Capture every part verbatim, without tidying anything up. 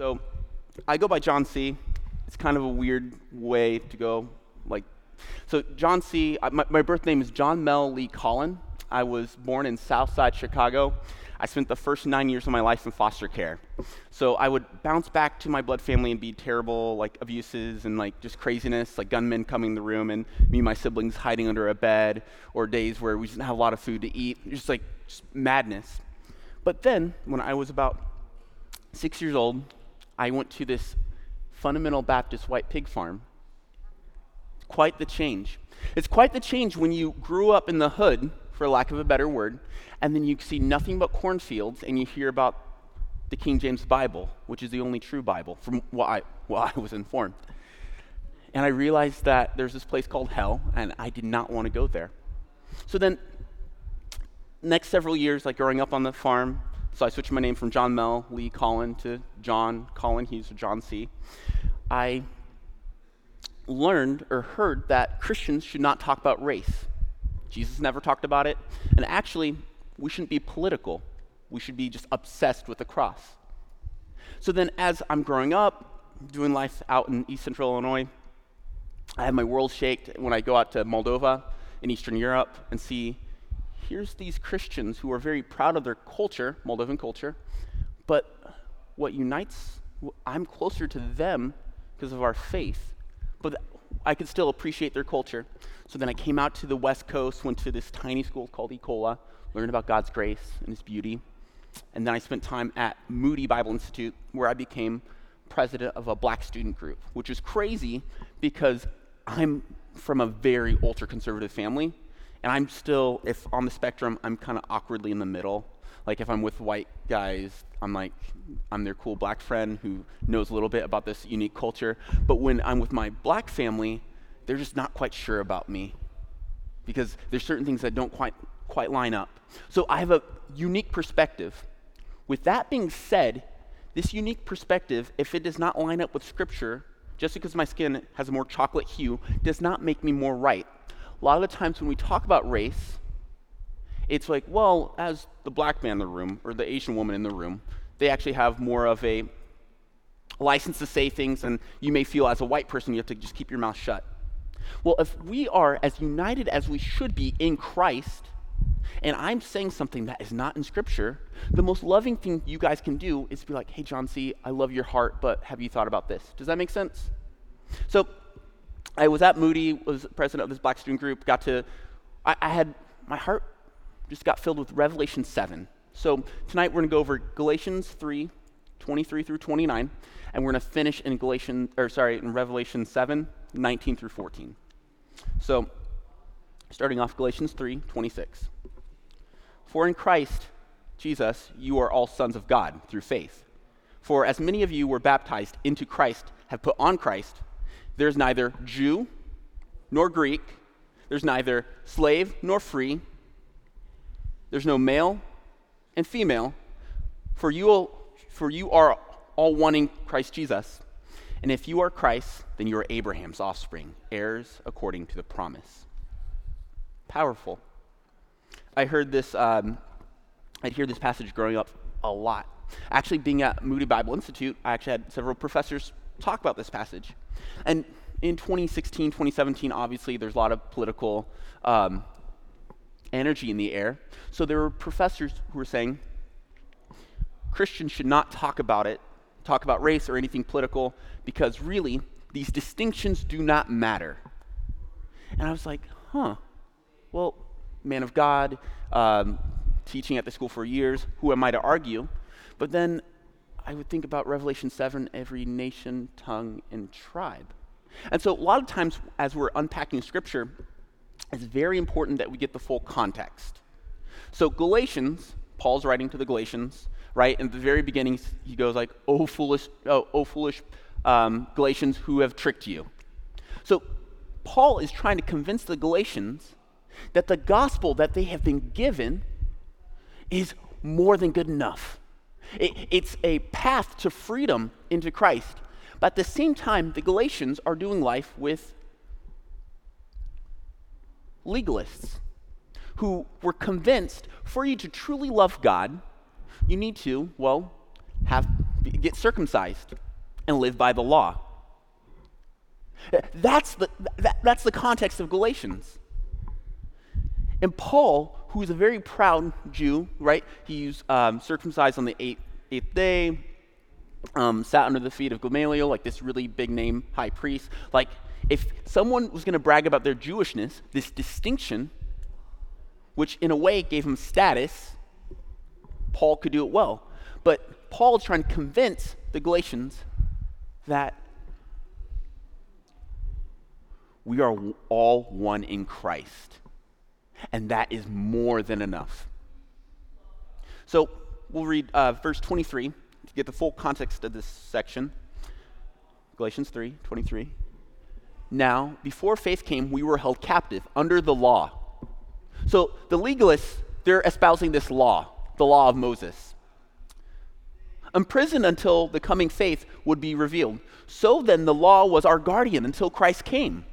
So I go by John C. It's kind of a weird way to go. Like, so John C. I, my, my birth name is John Mel Lee Collin. I was born in Southside Chicago. I spent the first nine years of my life in foster care. So I would bounce back to my blood family and be terrible, like abuses and like just craziness, like gunmen coming in the room and me and my siblings hiding under a bed, or days where we didn't have a lot of food to eat, just like just madness. But then, when I was about six years old, I went to this fundamental Baptist white pig farm. Quite the change. It's quite the change when you grew up in the hood, for lack of a better word, and then you see nothing but cornfields and you hear about the King James Bible, which is the only true Bible, from what I, what I was informed. And I realized that there's this place called hell, and I did not want to go there. So then, next several years, like growing up on the farm, so I switched my name from John Mel Lee Collin to John Collin Hughes or John C. I learned or heard that Christians should not talk about race. Jesus never talked about it. And actually, we shouldn't be political. We should be just obsessed with the cross. So then as I'm growing up, doing life out in East Central Illinois, I have my world shaked when I go out to Moldova in Eastern Europe and see here's these Christians who are very proud of their culture, Moldovan culture, but what unites, I'm closer to them because of our faith, but I could still appreciate their culture. So then I came out to the West Coast, went to this tiny school called Ecola, learned about God's grace and His beauty, and then I spent time at Moody Bible Institute, where I became president of a black student group, which is crazy because I'm from a very ultra-conservative family, and I'm still, if on the spectrum, I'm kind of awkwardly in the middle. Like if I'm with white guys, I'm like, I'm their cool black friend who knows a little bit about this unique culture. But when I'm with my black family, they're just not quite sure about me because there's certain things that don't quite quite line up. So I have a unique perspective. With that being said, this unique perspective, if it does not line up with Scripture, just because my skin has a more chocolate hue, does not make me more right. A lot of the times when we talk about race, it's like, well, as the black man in the room or the Asian woman in the room, they actually have more of a license to say things, and you may feel as a white person you have to just keep your mouth shut. Well, if we are as united as we should be in Christ, and I'm saying something that is not in Scripture, the most loving thing you guys can do is be like, hey, John C., I love your heart, but have you thought about this? Does that make sense? So I was at Moody, was president of this black student group, got to, I, I had, my heart just got filled with Revelation seven. So tonight we're going to go over Galatians three, twenty-three through twenty-nine, and we're going to finish in Galatians, or sorry, in Revelation seven, nineteen through fourteen. So starting off Galatians three, twenty-six. For in Christ Jesus you are all sons of God through faith. For as many of you were baptized into Christ have put on Christ, there's neither Jew nor Greek, there's neither slave nor free, there's no male and female, for you, will, for you are all one in Christ Jesus. And if you are Christ, then you are Abraham's offspring, heirs according to the promise. Powerful. I heard this, um, I'd hear this passage growing up a lot. Actually, being at Moody Bible Institute, I actually had several professors talk about this passage. And in twenty sixteen, twenty seventeen, obviously, there's a lot of political um, energy in the air. So there were professors who were saying Christians should not talk about it, talk about race or anything political, because really, these distinctions do not matter. And I was like, huh, well, man of God, um, teaching at the school for years, who am I to argue? But then I would think about Revelation seven, every nation, tongue, and tribe. And so a lot of times as we're unpacking Scripture, it's very important that we get the full context. So Galatians, Paul's writing to the Galatians, right? In the very beginning, he goes like, "Oh foolish, oh, oh foolish um, Galatians, who have tricked you." So Paul is trying to convince the Galatians that the gospel that they have been given is more than good enough. It, it's a path to freedom into Christ. But at the same time, the Galatians are doing life with legalists who were convinced for you to truly love God, you need to, well, have get circumcised and live by the law. That's the, that, that's the context of Galatians. And Paul, who is a very proud Jew, right? He was um, circumcised on the eighth, eighth day, um, sat under the feet of Gamaliel, like this really big name high priest. Like, if someone was going to brag about their Jewishness, this distinction, which in a way gave him status, Paul could do it well. But Paul is trying to convince the Galatians that we are all one in Christ. And that is more than enough. So we'll read uh, verse twenty-three to get the full context of this section. Galatians three twenty-three. Now, before faith came, we were held captive under the law. So the legalists, they're espousing this law, the law of Moses. Imprisoned until the coming faith would be revealed. So then the law was our guardian until Christ came,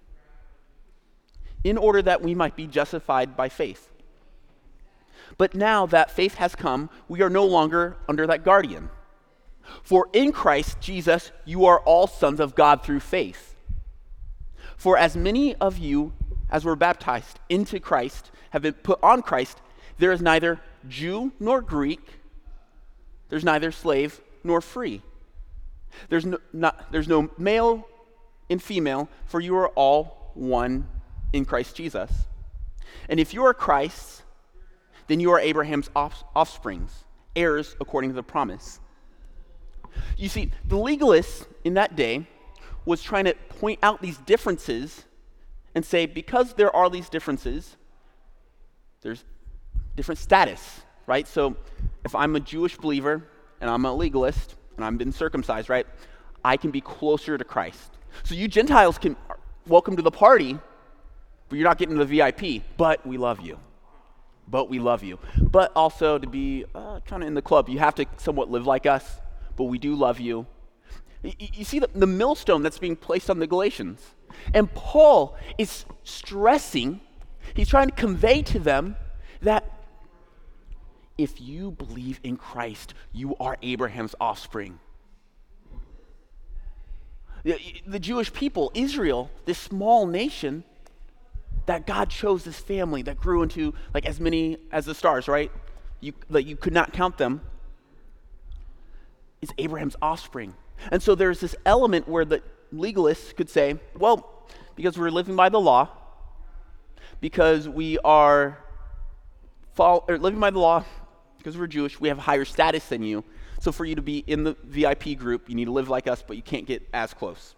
in order that we might be justified by faith. But now that faith has come, we are no longer under that guardian. For in Christ Jesus, you are all sons of God through faith. For as many of you as were baptized into Christ have been put on Christ, there is neither Jew nor Greek, there's neither slave nor free. There's no, not, there's no male and female, for you are all one in Christ Jesus. And if you are Christ's, then you are Abraham's off- offsprings, heirs according to the promise. You see, the legalists in that day was trying to point out these differences and say, because there are these differences, there's different status, right? So if I'm a Jewish believer and I'm a legalist and I've been circumcised, right, I can be closer to Christ. So you Gentiles can welcome to the party, but you're not getting the V I P, but we love you. But we love you. But also to be uh, kind of in the club, you have to somewhat live like us, but we do love you. Y- you see the, the millstone that's being placed on the Galatians. And Paul is stressing, he's trying to convey to them that if you believe in Christ, you are Abraham's offspring. The, the Jewish people, Israel, this small nation, that God chose this family that grew into like as many as the stars, right? You, like you could not count them, is Abraham's offspring. And so there's this element where the legalists could say, well, because we're living by the law, because we are fall, or living by the law, because we're Jewish, we have higher status than you. So for you to be in the V I P group, you need to live like us, but you can't get as close.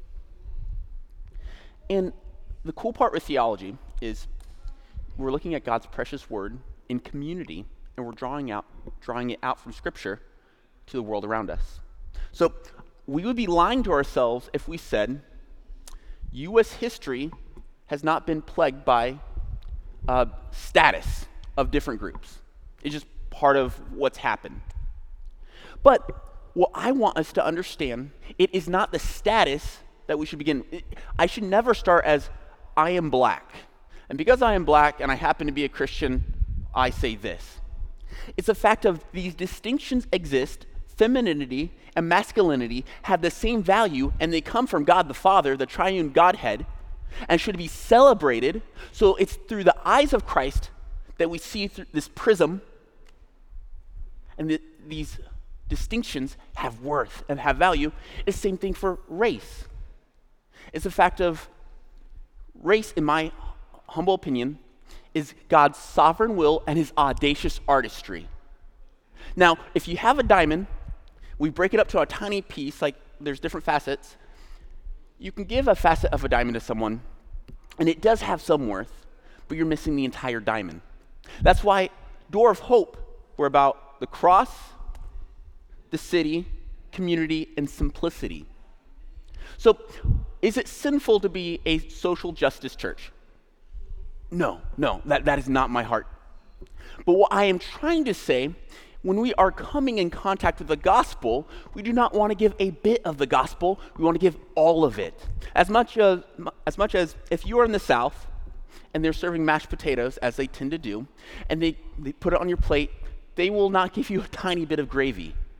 And the cool part with theology is we're looking at God's precious word in community, and we're drawing out, drawing it out from Scripture to the world around us. So we would be lying to ourselves if we said U S history has not been plagued by uh, status of different groups. It's just part of what's happened. But what I want us to understand, it is not the status that we should begin. I should never start as, I am black. And because I am black and I happen to be a Christian, I say this. It's a fact of these distinctions exist. Femininity and masculinity have the same value, and they come from God the Father, the triune Godhead, and should be celebrated. So it's through the eyes of Christ that we see through this prism, and the, these distinctions have worth and have value. It's the same thing for race. It's a fact of race, in my humble opinion, is God's sovereign will and his audacious artistry. Now, if you have a diamond, we break it up to a tiny piece, like there's different facets. You can give a facet of a diamond to someone, and it does have some worth, but you're missing the entire diamond. That's why Door of Hope were about the cross, the city, community, and simplicity. So, is it sinful to be a social justice church? No, no, that, that is not my heart. But what I am trying to say, when we are coming in contact with the gospel, we do not want to give a bit of the gospel, we want to give all of it. As much as, as much as if you are in the South and they're serving mashed potatoes, as they tend to do, and they, they put it on your plate, they will not give you a tiny bit of gravy.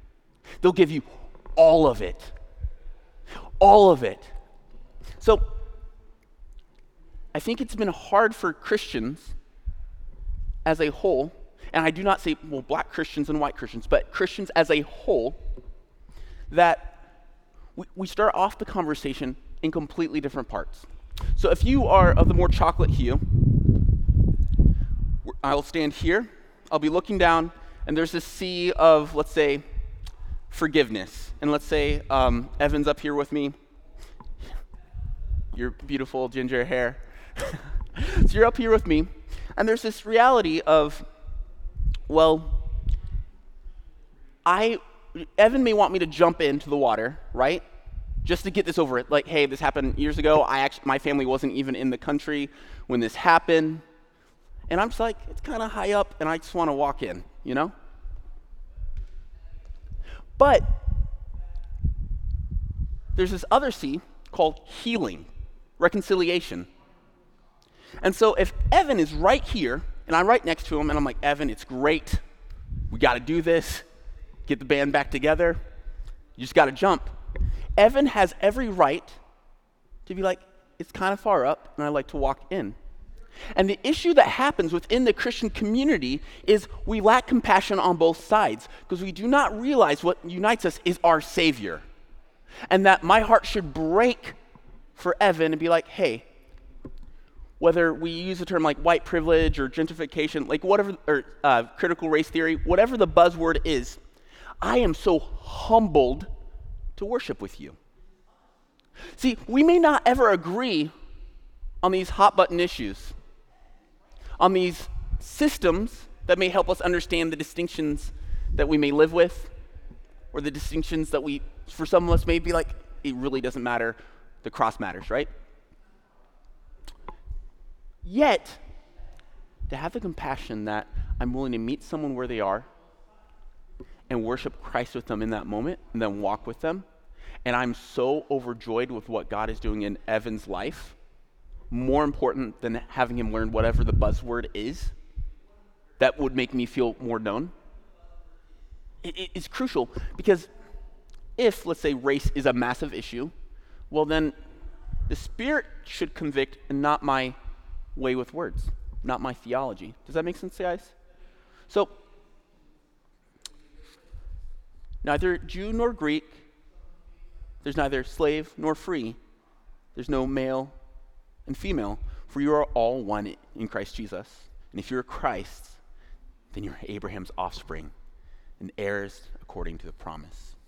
They'll give you all of it. All of it. So, I think it's been hard for Christians as a whole, and I do not say, well, black Christians and white Christians, but Christians as a whole, that we, we start off the conversation in completely different parts. So if you are of the more chocolate hue, I'll stand here, I'll be looking down, and there's this sea of, let's say, forgiveness. And let's say um, Evan's up here with me, your beautiful ginger hair. So you're up here with me, and there's this reality of, well, I, Evan may want me to jump into the water, right? Just to get this over it. Like, hey, this happened years ago. I actually, my family wasn't even in the country when this happened. And I'm just like, it's kind of high up, and I just want to walk in, you know? But there's this other C called healing, reconciliation. And so if Evan is right here, and I'm right next to him, and I'm like, Evan, it's great. We got to do this. Get the band back together. You just got to jump. Evan has every right to be like, it's kind of far up, and I like to walk in. And the issue that happens within the Christian community is we lack compassion on both sides because we do not realize what unites us is our Savior. And that my heart should break for Evan and be like, hey, whether we use the term like white privilege or gentrification, like whatever, or uh, critical race theory, whatever the buzzword is, I am so humbled to worship with you. See, we may not ever agree on these hot button issues, on these systems that may help us understand the distinctions that we may live with, or the distinctions that we, for some of us, may be like, it really doesn't matter, the cross matters, right? Yet, to have the compassion that I'm willing to meet someone where they are and worship Christ with them in that moment, and then walk with them, and I'm so overjoyed with what God is doing in Evan's life, more important than having him learn whatever the buzzword is that would make me feel more known. It, it, it's crucial because if, let's say, race is a massive issue, well then the Spirit should convict and not my way with words, not my theology. Does that make sense, guys? So, neither Jew nor Greek, there's neither slave nor free, there's no male and female, for you are all one in Christ Jesus. And if you're Christ, then you're Abraham's offspring and heirs according to the promise.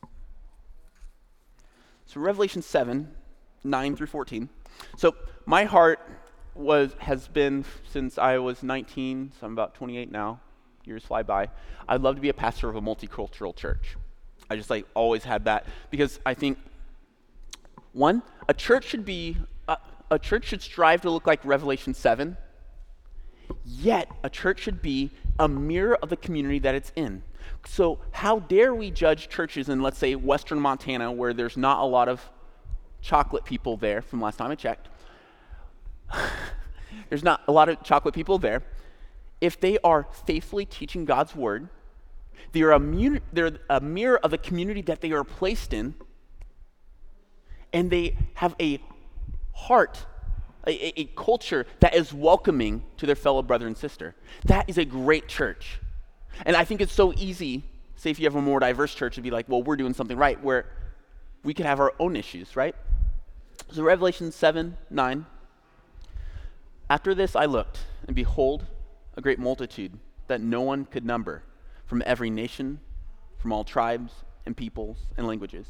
So Revelation seven, nine through fourteen. So my heart was has been since I was nineteen, so I'm about twenty-eight now, years fly by. I'd love to be a pastor of a multicultural church. I just like always had that because I think, one, a church should be, uh, a church should strive to look like Revelation seven, yet a church should be a mirror of the community that it's in. So how dare we judge churches in, let's say, Western Montana, where there's not a lot of chocolate people there, from last time I checked. There's not a lot of chocolate people there. If they are faithfully teaching God's word, they are a, mu- they're a mirror of the community that they are placed in, and they have a heart, a, a culture that is welcoming to their fellow brother and sister. That is a great church. And I think it's so easy, say if you have a more diverse church, to be like, well, we're doing something right, where we could have our own issues, right? So Revelation seven, nine. After this I looked, and behold, a great multitude that no one could number, from every nation, from all tribes and peoples and languages,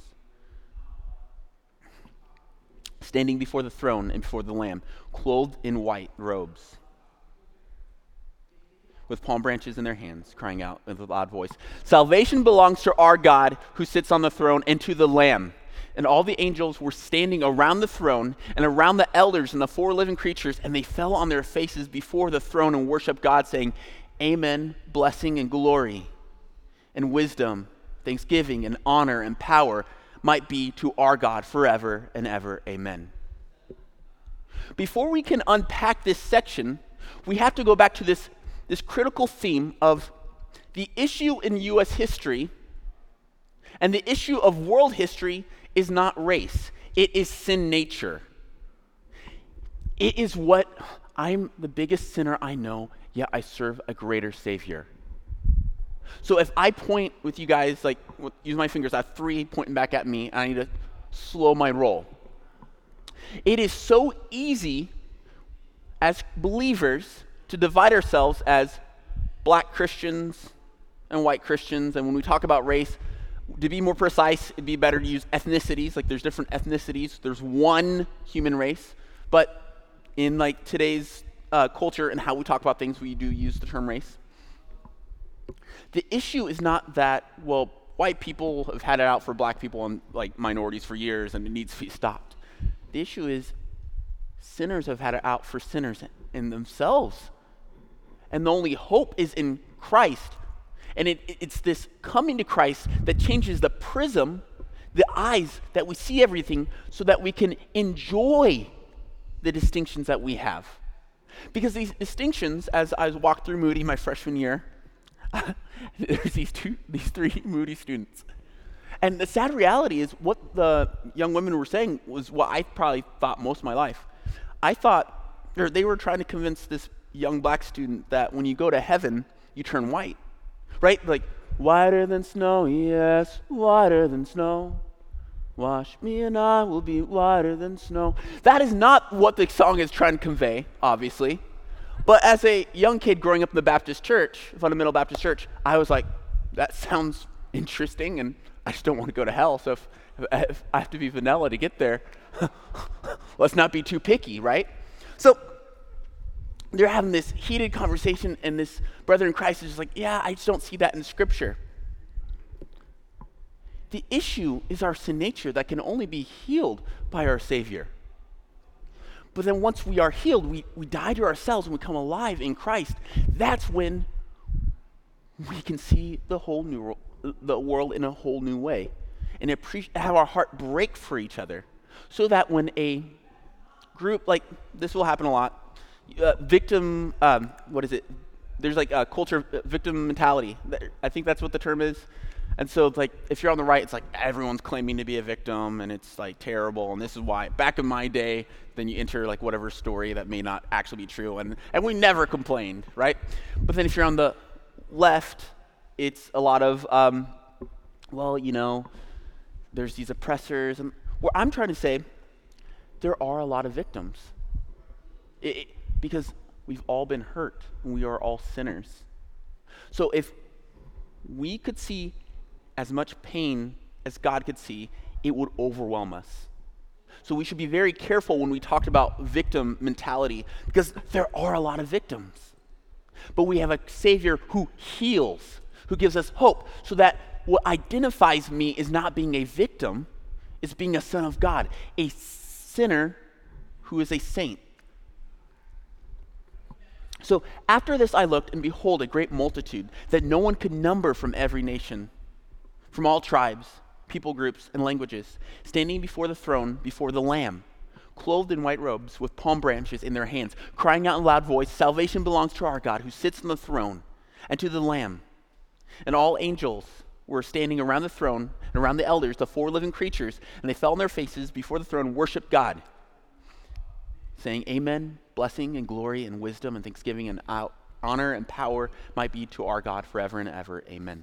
standing before the throne and before the Lamb, clothed in white robes, with palm branches in their hands, crying out with a loud voice, "Salvation belongs to our God who sits on the throne and to the Lamb." And all the angels were standing around the throne and around the elders and the four living creatures, and they fell on their faces before the throne and worshiped God, saying, "Amen, blessing and glory and wisdom, thanksgiving and honor and power might be to our God forever and ever. Amen." Before we can unpack this section, we have to go back to this, this critical theme of the issue in U S history And the issue of world history is not race. It is sin nature. It is what, I'm the biggest sinner I know, yet I serve a greater Savior. So if I point with you guys, like, use my fingers, I have three pointing back at me, and I need to slow my roll. It is so easy as believers to divide ourselves as black Christians and white Christians, and when we talk about race, to be more precise, it'd be better to use ethnicities. Like, there's different ethnicities. There's one human race, but in like today's uh, culture and how we talk about things, we do use the term race. The issue is not that, well, white people have had it out for black people and like minorities for years and it needs to be stopped. The issue is sinners have had it out for sinners in themselves. And the only hope is in Christ. And it, it's this coming to Christ that changes the prism, the eyes that we see everything, so that we can enjoy the distinctions that we have. Because these distinctions, as I walked through Moody my freshman year, there's these two, these three Moody students. And the sad reality is what the young women were saying was what I probably thought most of my life. I thought, or they were trying to convince this young black student that when you go to heaven, you turn white. Right? Like, whiter than snow, yes, whiter than snow. Wash me and I will be whiter than snow. That is not what the song is trying to convey, obviously. But as a young kid growing up in the Baptist church, Fundamental Baptist Church, I was like, that sounds interesting, and I just don't want to go to hell. So if, if I have to be vanilla to get there, let's not be too picky, right? So they're having this heated conversation, and this brother in Christ is just like, yeah, I just don't see that in Scripture. The issue is our sin nature that can only be healed by our Savior. But then once we are healed, we, we die to ourselves and we come alive in Christ. That's when we can see the whole new the world in a whole new way, and appreciate, have our heart break for each other, so that when a group, like this will happen a lot, Uh, victim, um, what is it? There's like a culture, uh, victim mentality. I think that's what the term is. And so, like, if you're on the right, it's like everyone's claiming to be a victim, and it's like terrible. And this is why. Back in my day, then you enter like whatever story that may not actually be true, and and we never complained, right? But then if you're on the left, it's a lot of, um, well, you know, there's these oppressors, and what I'm trying to say, there are a lot of victims. It, it, Because we've all been hurt, and we are all sinners. So if we could see as much pain as God could see, it would overwhelm us. So we should be very careful when we talk about victim mentality, because there are a lot of victims. But we have a Savior who heals, who gives us hope, so that what identifies me is not being a victim, is being a son of God, a sinner who is a saint. So after this I looked, and behold, a great multitude that no one could number from every nation, from all tribes, people groups, and languages, standing before the throne, before the Lamb, clothed in white robes, with palm branches in their hands, crying out in a loud voice, "Salvation belongs to our God, who sits on the throne, and to the Lamb." And all angels were standing around the throne, and around the elders, the four living creatures, and they fell on their faces before the throne and worshiped God, saying, "Amen, blessing and glory and wisdom and thanksgiving and out, honor and power might be to our God forever and ever. Amen."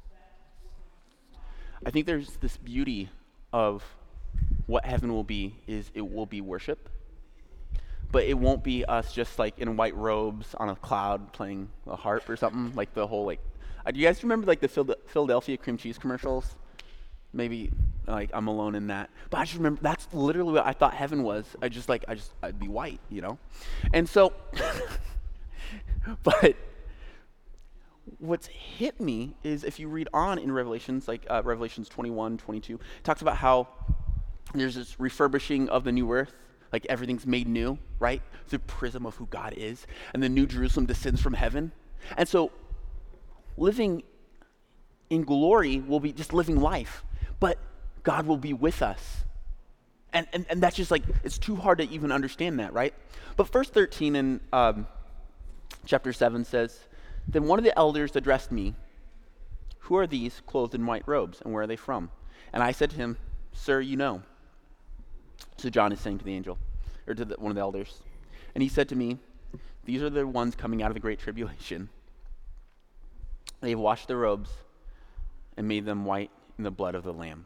I think there's this beauty of what heaven will be, is it will be worship, but it won't be us just like in white robes on a cloud playing a harp or something, like the whole like, uh, do you guys remember like the Phil- Philadelphia cream cheese commercials? Maybe like I'm alone in that. But I just remember that's literally what I thought heaven was. I just like, I just, I'd be white, you know? And so, but what's hit me is if you read on in Revelations, like uh, Revelations twenty-one, twenty-two, it talks about how there's this refurbishing of the new earth, like everything's made new, right? Through the prism of who God is. And the new Jerusalem descends from heaven. And so living in glory will be just living life. But God will be with us. And, and and that's just like, it's too hard to even understand that, right? But verse thirteen in um, chapter seven says, "Then one of the elders addressed me, who are these clothed in white robes, and where are they from? And I said to him, Sir, you know. So John is saying to the angel, or to the, one of the elders. And he said to me, these are the ones coming out of the great tribulation. They have washed their robes and made them white in the blood of the Lamb.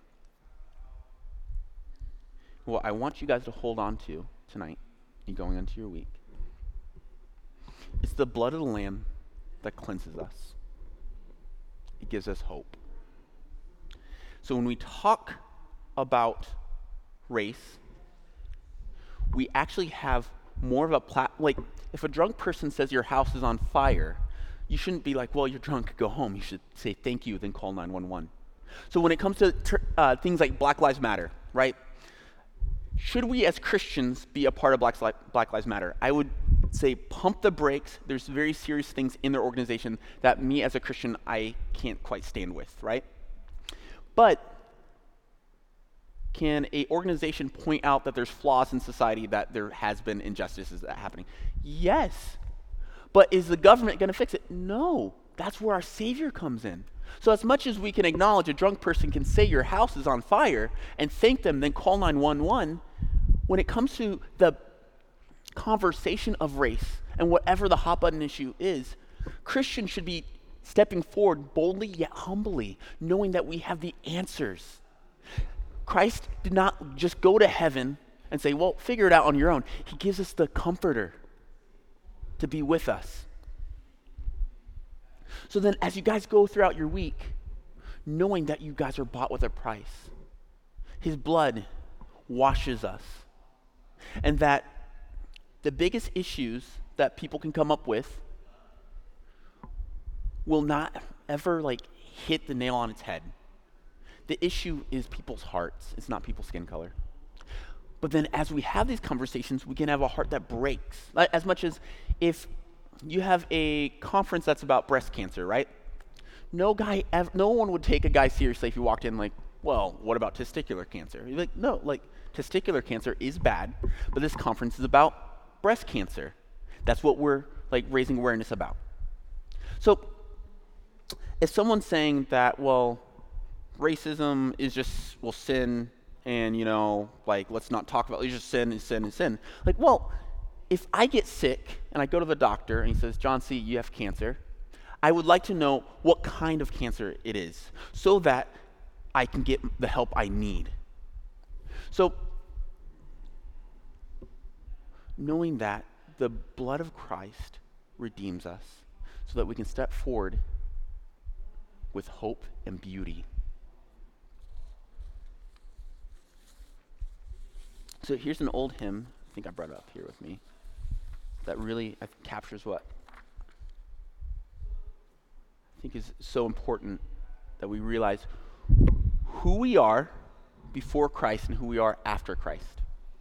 What I want you guys to hold on to tonight and going into your week, it's the blood of the Lamb that cleanses us. It gives us hope. So when we talk about race, we actually have more of a plat. Like, if a drunk person says your house is on fire, you shouldn't be like, well, you're drunk, go home. You should say thank you, then call nine one one. So when it comes to ter- uh, things like Black Lives Matter, right? Should we as Christians be a part of Black, Li- Black Lives Matter? I would say pump the brakes. There's very serious things in their organization that me as a Christian, I can't quite stand with, right? But can a organization point out that there's flaws in society, that there has been injustices that are happening? Yes. But is the government going to fix it? No. That's where our Savior comes in. So as much as we can acknowledge a drunk person can say your house is on fire and thank them, then call nine one one, when it comes to the conversation of race and whatever the hot button issue is, Christians should be stepping forward boldly yet humbly, knowing that we have the answers. Christ did not just go to heaven and say, well, figure it out on your own. He gives us the comforter to be with us. So then as you guys go throughout your week, knowing that you guys are bought with a price, his blood washes us, and that the biggest issues that people can come up with will not ever like hit the nail on its head. The issue is people's hearts. It's not people's skin color. But then as we have these conversations, we can have a heart that breaks. Like, as much as if you have a conference that's about breast cancer, right? No guy, ever, no one would take a guy seriously if he walked in like, well, what about testicular cancer? You're like, no, like testicular cancer is bad, but this conference is about breast cancer. That's what we're like raising awareness about. So if someone's saying that, well, racism is just, well, sin, and, you know, like, let's not talk about it, it's just sin and sin and sin. Like, well, if I get sick and I go to the doctor and he says, John C., you have cancer, I would like to know what kind of cancer it is so that I can get the help I need. So, knowing that the blood of Christ redeems us so that we can step forward with hope and beauty. So here's an old hymn, I think I brought it up here with me, that really I think, captures what I think is so important, that we realize who we are before Christ and who we are after Christ.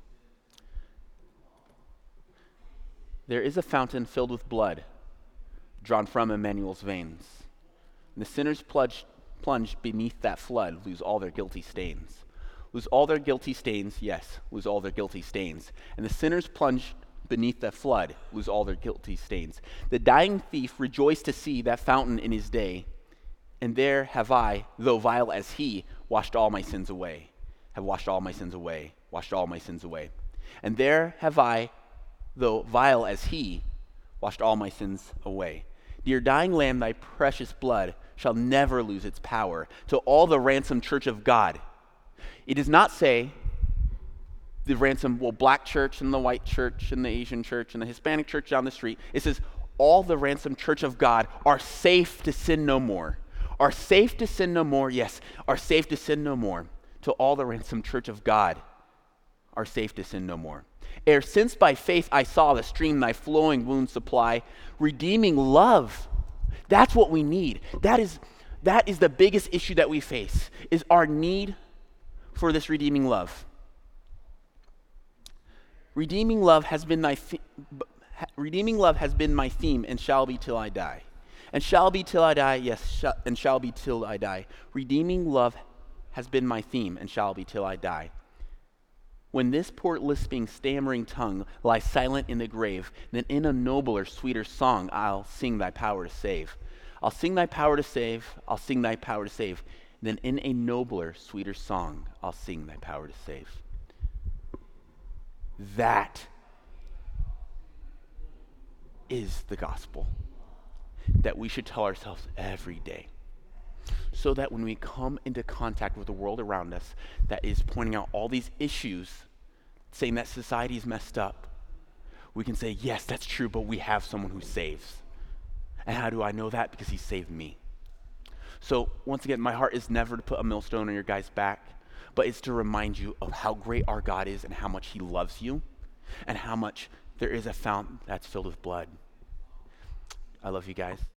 There is a fountain filled with blood drawn from Emmanuel's veins. And the sinners plunged, plunged beneath that flood lose all their guilty stains. Lose all their guilty stains, yes, lose all their guilty stains. And the sinners plunged beneath that flood lose all their guilty stains. The dying thief rejoiced to see that fountain in his day. And there have I, though vile as he, washed all my sins away. Have washed all my sins away, washed all my sins away. And there have I, though vile as he, washed all my sins away. Dear dying Lamb, thy precious blood shall never lose its power to all the ransomed church of God. It does not say the ransomed, well, black church and the white church and the Asian church and the Hispanic church down the street. It says all the ransomed church of God are safe to sin no more. Are safe to sin no more, yes, are safe to sin no more. To all the ransomed church of God are safe to sin no more. Ere since by faith I saw the stream thy flowing wounds supply, redeeming love. That's what we need. That is, that is the biggest issue that we face, is our need for this redeeming love. Redeeming love has been thy th- redeeming love has been my theme and shall be till I die. And shall be till I die, yes, sh- and shall be till I die. Redeeming love has been my theme and shall be till I die. When this poor lisping, stammering tongue lies silent in the grave, then in a nobler, sweeter song I'll sing thy power to save. I'll sing thy power to save. I'll sing thy power to save. Then in a nobler, sweeter song, I'll sing thy power to save. That is the gospel that we should tell ourselves every day, so that when we come into contact with the world around us that is pointing out all these issues, saying that society is messed up, we can say, yes, that's true, but we have someone who saves. And how do I know that? Because he saved me. So once again, my heart is never to put a millstone on your guys' back, but it's to remind you of how great our God is and how much he loves you and how much there is a fountain that's filled with blood. I love you guys.